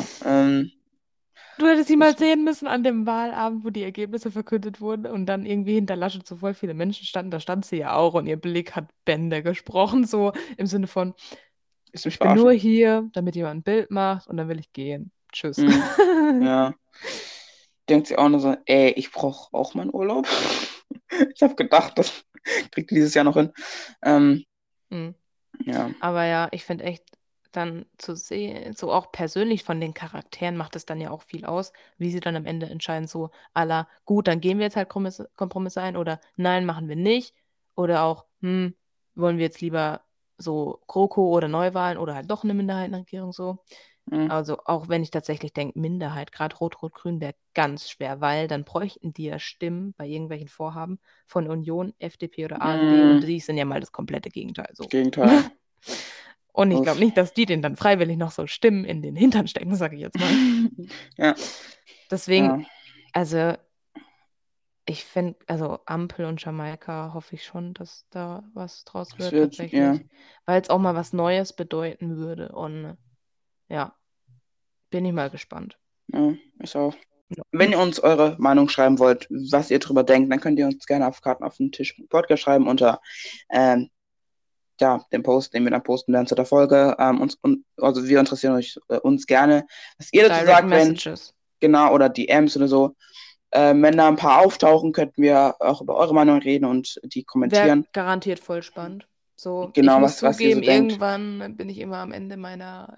Du hättest sie mal das, sehen müssen an dem Wahlabend, wo die Ergebnisse verkündet wurden und dann irgendwie hinter Laschet so voll viele Menschen standen. Da stand sie ja auch und ihr Blick hat Bände gesprochen, so im Sinne von, ist mich ich bin nur verarschen. hier, damit jemand ein Bild macht und dann will ich gehen. Tschüss. Hm, ja, denkt sie auch nur so, ey, ich brauche auch meinen Urlaub. Ich habe gedacht, das kriegt die dieses Jahr noch hin. Ähm, Mhm. ja. Aber ja, ich finde echt dann zu sehen, so auch persönlich von den Charakteren macht es dann ja auch viel aus, wie sie dann am Ende entscheiden, so à la, gut, dann gehen wir jetzt halt Kompromisse ein oder nein, machen wir nicht. Oder auch, wollen wir jetzt lieber so GroKo oder Neuwahlen oder halt doch eine Minderheitenregierung so. Hm. Also auch wenn ich tatsächlich denke, Minderheit, gerade Rot-Rot-Grün wäre ganz schwer, weil dann bräuchten die ja Stimmen bei irgendwelchen Vorhaben von Union, FDP oder AfD und Hm, die sind ja mal das komplette Gegenteil so. Gegenteil. Und ich glaube Uff. nicht, dass die den dann freiwillig noch so Stimmen in den Hintern stecken, sage ich jetzt mal. Ja, Deswegen, ja. also ich finde, also Ampel und Jamaika hoffe ich schon, dass da was draus Es wird wird, ja, tatsächlich, weil es auch mal was Neues bedeuten würde. Und ja, bin ich mal gespannt. ja, ich auch. Ja. Wenn ihr uns eure Meinung schreiben wollt, was ihr drüber denkt, dann könnt ihr uns gerne auf Karten auf den Tisch Podcast schreiben unter ähm, ja, dem Post, den wir dann posten werden zu der Folge. Also wir interessieren uns gerne, was ihr dazu Direct sagt, wenn, Messages. genau, oder DMs oder so. Wenn da ein paar auftauchen, könnten wir auch über eure Meinung reden und die Wäre kommentieren. garantiert voll spannend. So, ich Genau, muss was ihr so zugeben, denkt. irgendwann bin ich immer am Ende meiner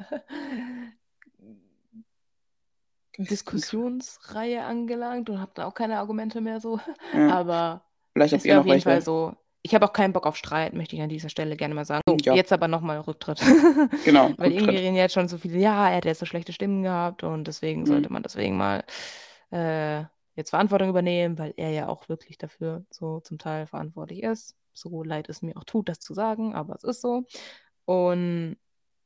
Diskussionsreihe angelangt und habe da auch keine Argumente mehr so. Ja, Aber vielleicht habt es ihr wäre auf noch jeden Fall welche. so. Ich habe auch keinen Bock auf Streit, möchte ich an dieser Stelle gerne mal sagen. So, Ja, jetzt aber nochmal Rücktritt. genau, Weil irgendwie Rücktritt. reden jetzt schon so viele, ja, er hat jetzt so schlechte Stimmen gehabt und deswegen Hm. sollte man deswegen mal äh, jetzt Verantwortung übernehmen, weil er ja auch wirklich dafür so zum Teil verantwortlich ist. So leid es mir auch tut, das zu sagen, aber es ist so. Und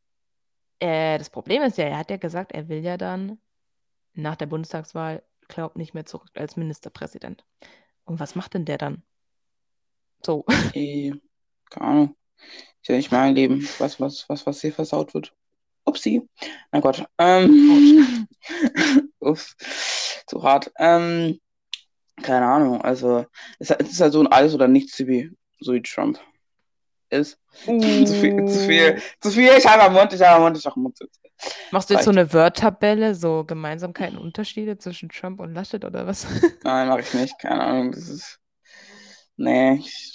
das Problem ist ja, er hat ja gesagt, er will ja dann nach der Bundestagswahl, glaubt nicht mehr zurück als Ministerpräsident. Und was macht denn der dann? So. Eh, keine Ahnung. Ist ja nicht mein Leben, was hier versaut wird. Upsi. Na Gott. Autsch. Uff, zu hart. Keine Ahnung. Also, es ist halt so ein Alles- oder Nichts, so wie Trump ist. Uh. Zu viel. Ich habe am Mund, ich habe am Mund. Machst Das du jetzt so reicht. eine Word-Tabelle, so Gemeinsamkeiten, Unterschiede zwischen Trump und Laschet oder was? Nein, mache ich nicht. Keine Ahnung. Nee,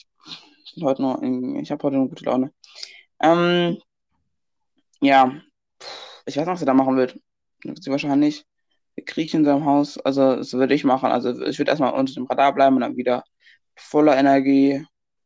ich habe heute nur gute Laune. Ähm, ja, ich weiß nicht, was sie da machen wird. Wird sie wahrscheinlich kriechen in seinem Haus. Also, das würde ich machen. Also, ich würde erstmal unter dem Radar bleiben und dann wieder voller Energie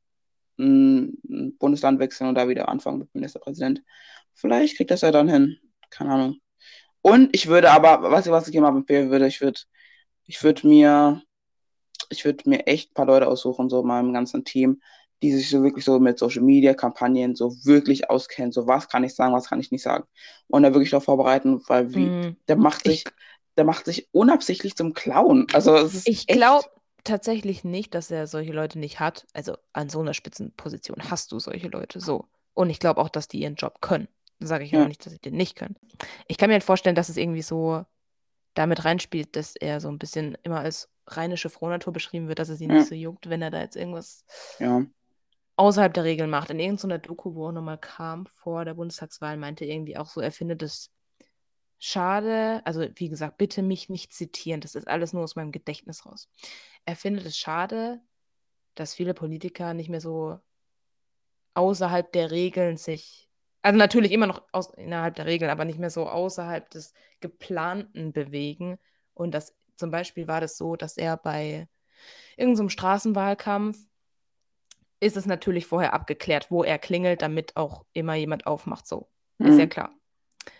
ein Bundesland wechseln und da wieder anfangen mit Ministerpräsident. Vielleicht kriegt das ja dann hin. Keine Ahnung. Und ich würde aber, was ich immer empfehlen würde, ich würde mir, ich würde mir echt ein paar Leute aussuchen, so in meinem ganzen Team, die sich so wirklich so mit Social Media Kampagnen so wirklich auskennen. So, was kann ich sagen, was kann ich nicht sagen. Und da wirklich darauf vorbereiten, weil Mm, der macht Ich, der macht sich unabsichtlich zum Clown. Also, es ist ich glaube echt, tatsächlich nicht, dass er solche Leute nicht hat. Also an so einer Spitzenposition hast du solche Leute so. Und ich glaube auch, dass die ihren Job können. Sage ich ja auch ja, nicht, dass sie den nicht können. Ich kann mir halt vorstellen, dass es irgendwie so damit reinspielt, dass er so ein bisschen immer als rheinische Frohnatur beschrieben wird, dass es ihn nicht ja, so juckt, wenn er da jetzt irgendwas ja. außerhalb der Regeln macht. In irgendeiner Doku, wo er nochmal kam vor der Bundestagswahl, meinte er irgendwie auch so, er findet es schade, also wie gesagt, bitte mich nicht zitieren, das ist alles nur aus meinem Gedächtnis raus. Er findet es schade, dass viele Politiker nicht mehr so außerhalb der Regeln sich, also natürlich immer noch innerhalb der Regeln, aber nicht mehr so außerhalb des Geplanten bewegen. Und das zum Beispiel war das so, dass er bei irgendeinem Straßenwahlkampf ist es natürlich vorher abgeklärt, wo er klingelt, damit auch immer jemand aufmacht. So, ist ja Hm, klar.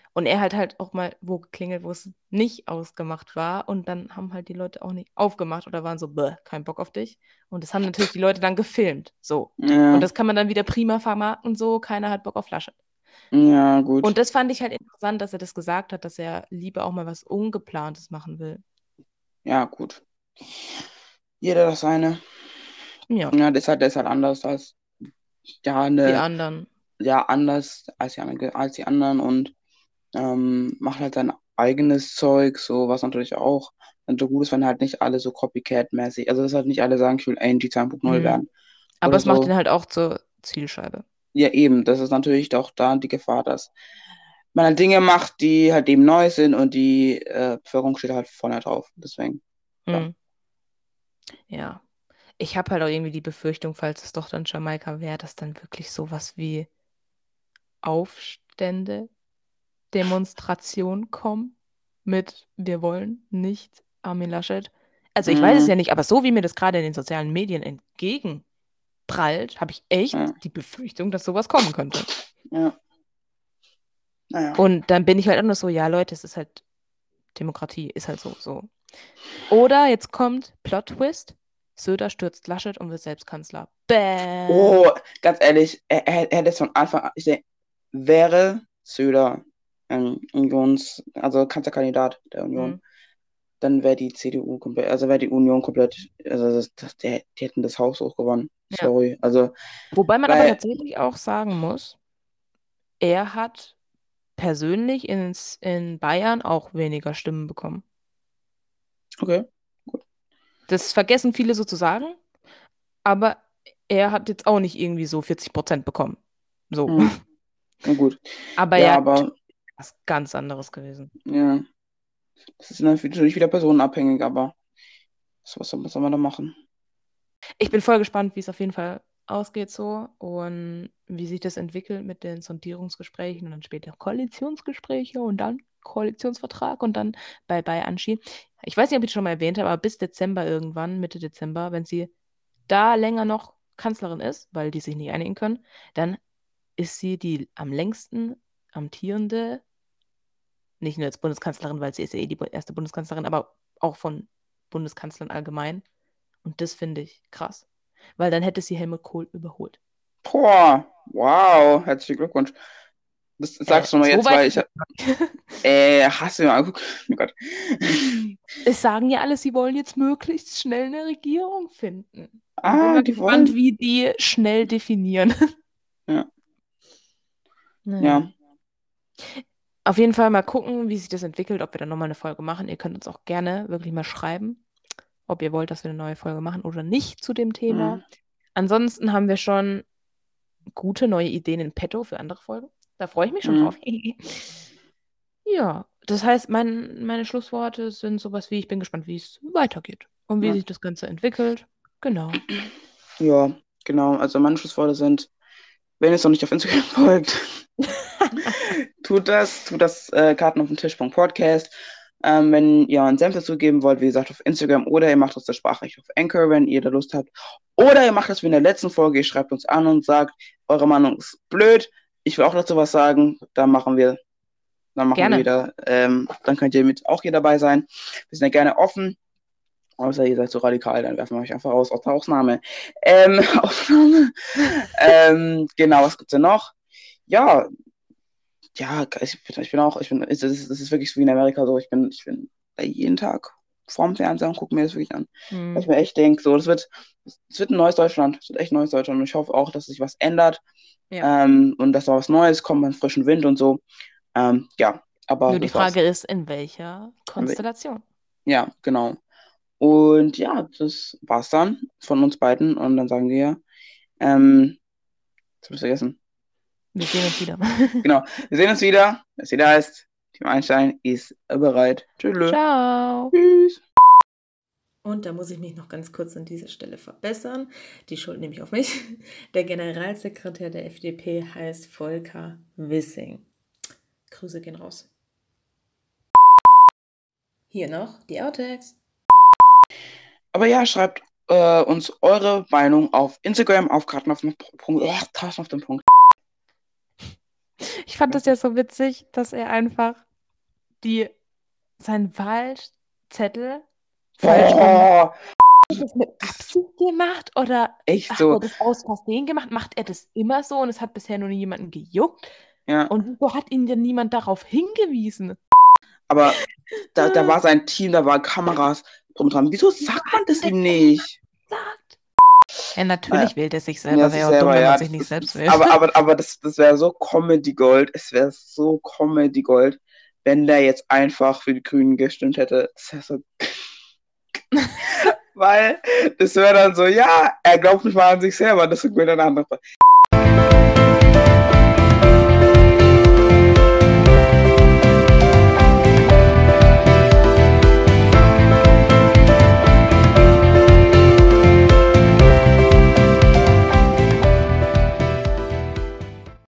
Und er hat halt auch mal wo geklingelt, wo es nicht ausgemacht war. Und dann haben halt die Leute auch nicht aufgemacht oder waren so, bäh, kein Bock auf dich. Und das haben natürlich die Leute dann gefilmt. So. Und Ja, das kann man dann wieder prima vermarkten, so, keiner hat Bock auf Laschet. ja, gut. Und das fand ich halt interessant, dass er das gesagt hat, dass er lieber auch mal was Ungeplantes machen will. Ja, gut. Jeder das seine. Ja, Ja, das ist halt anders als, ja, die eine, anderen. ja, anders als die anderen und macht halt sein eigenes Zeug, so was natürlich auch dann so gut ist, wenn halt nicht alle so Copycat-mäßig, also dass halt nicht alle sagen, ich will Angie 2.0 Mhm. werden Aber oder es macht ihn so. halt auch zur Zielscheibe. Ja, eben, das ist natürlich doch da die Gefahr, dass man halt Dinge macht, die halt eben neu sind und die Bevölkerung steht halt vorne drauf. Deswegen, klar. Mhm. Ja. Ich habe halt auch irgendwie die Befürchtung, falls es doch dann Jamaika wäre, dass dann wirklich sowas wie Aufstände, Demonstrationen kommen mit wir wollen nicht Armin Laschet. Also ich weiß es Mhm. ja nicht, aber so wie mir das gerade in den sozialen Medien entgegenprallt, habe ich echt Ja, die Befürchtung, dass sowas kommen könnte. ja, naja. Und dann bin ich halt auch nur so, ja Leute, es ist halt Demokratie, ist halt so, so. Oder jetzt kommt Plot-Twist, Söder stürzt Laschet und wird selbst Kanzler. Bäm. Oh, ganz ehrlich, er hätte es von Anfang an, ich denke, wäre Söder also Kanzlerkandidat der Hm. Union, dann wäre die CDU komplett, also wäre die Union komplett, also die hätten das Haus auch gewonnen. Ja. Sorry. Also, Wobei man aber weil, tatsächlich auch sagen muss, er hat persönlich in Bayern auch weniger Stimmen bekommen. okay. Das vergessen viele sozusagen, aber er hat jetzt auch nicht irgendwie so 40% bekommen. So. Hm, na gut. Aber Ja, ja, aber was ganz anderes gewesen. ja, das ist natürlich wieder personenabhängig, aber was soll man da machen? Ich bin voll gespannt, wie es auf jeden Fall ausgeht so und wie sich das entwickelt mit den Sondierungsgesprächen und dann später Koalitionsgespräche und dann Koalitionsvertrag und dann Bye-bye Anschi. Ich weiß nicht, ob ich das schon mal erwähnt habe, aber bis Dezember irgendwann, Mitte Dezember, wenn sie da länger noch Kanzlerin ist, weil die sich nicht einigen können, dann ist sie die am längsten amtierende, nicht nur als Bundeskanzlerin, weil sie ist ja eh die erste Bundeskanzlerin, aber auch von Bundeskanzlern allgemein. Und das finde ich krass. Weil dann hätte sie Helmut Kohl überholt. Boah, wow, herzlichen Glückwunsch. Das sagst du mal So jetzt, weit weil ist ich, es noch nicht. hast du mir angeguckt? Oh Gott. Es sagen ja alle, sie wollen jetzt möglichst schnell eine Regierung finden. Und bin Ah, mal die gespannt, wollen. wie die schnell definieren. Ja, Naja. ja, Auf jeden Fall mal gucken, wie sich das entwickelt, ob wir dann nochmal eine Folge machen. Ihr könnt uns auch gerne wirklich mal schreiben, ob ihr wollt, dass wir eine neue Folge machen oder nicht zu dem Thema. hm, Ansonsten haben wir schon gute neue Ideen in petto für andere Folgen. Da freue ich mich schon hm, drauf. Ja, das heißt, meine Schlussworte sind sowas wie, ich bin gespannt, wie es weitergeht und wie ja. sich das Ganze entwickelt. Genau. Ja, genau. Also meine Schlussworte sind, wenn ihr es noch nicht auf Instagram folgt, tut das Karten auf den Tisch.podcast. Wenn ihr einen Senf dazugeben wollt, wie gesagt, auf Instagram oder ihr macht uns das Sprachrecht auf Anchor, wenn ihr da Lust habt. Oder ihr macht das wie in der letzten Folge, ihr schreibt uns an und sagt, eure Meinung ist blöd. Ich will auch dazu was sagen. Dann machen wir Gerne. wieder, dann könnt ihr mit auch hier dabei sein. Wir sind ja gerne offen. Außer ihr seid so radikal, dann werfen wir euch einfach raus aus der Ausnahme. Aufnahme. Genau, was gibt's denn noch? Ja, ja, es ist wirklich so wie in Amerika so, ich bin da jeden Tag vorm Fernseher und gucke mir das wirklich an. Weil Hm, ich mir echt denke, so, das wird ein neues Deutschland, es wird echt ein neues Deutschland und ich hoffe auch, dass sich was ändert ja. und dass da was Neues kommt, einen frischen Wind und so. Ja, aber Nur die das war's. Frage ist, in welcher Konstellation? Ja, genau. Und ja, das war's dann von uns beiden und dann sagen wir, jetzt hab ich's vergessen. Wir sehen uns wieder. Genau, wir sehen uns wieder. Das wieder heißt, Team Einstein ist bereit. Tschüss. Ciao. Tschüss. Und da muss ich mich noch ganz kurz an dieser Stelle verbessern. Die Schuld nehme ich auf mich. Der Generalsekretär der FDP heißt Volker Wissing. Grüße gehen raus. Hier noch die Outtakes. Aber ja, schreibt uns eure Meinung auf Instagram auf Karten auf den Punkt. Ich fand das ja so witzig, dass er einfach seinen Wahlzettel falsch rum. Boah, Hat er das mit Absicht gemacht oder echt hat so. er das aus Versehen gemacht? Macht er das immer so und es hat bisher nur niemanden gejuckt? Ja. Und wieso hat ihn denn niemand darauf hingewiesen? Aber da war sein Team, da waren Kameras drum dran. Wieso sagt man das ihm nicht? Sagt. Ja, Naja, natürlich wählt er sich ja, selber. sich Wäre ja auch dumm, selber, wenn man ja. sich nicht selbst wählt. Aber das wäre so Comedy Gold. Es wäre so Comedy Gold, wenn der jetzt einfach für die Grünen gestimmt hätte. Das wäre so. Weil das wäre dann so, ja, er glaubt nicht mal an sich selber, das ist mir dann andere.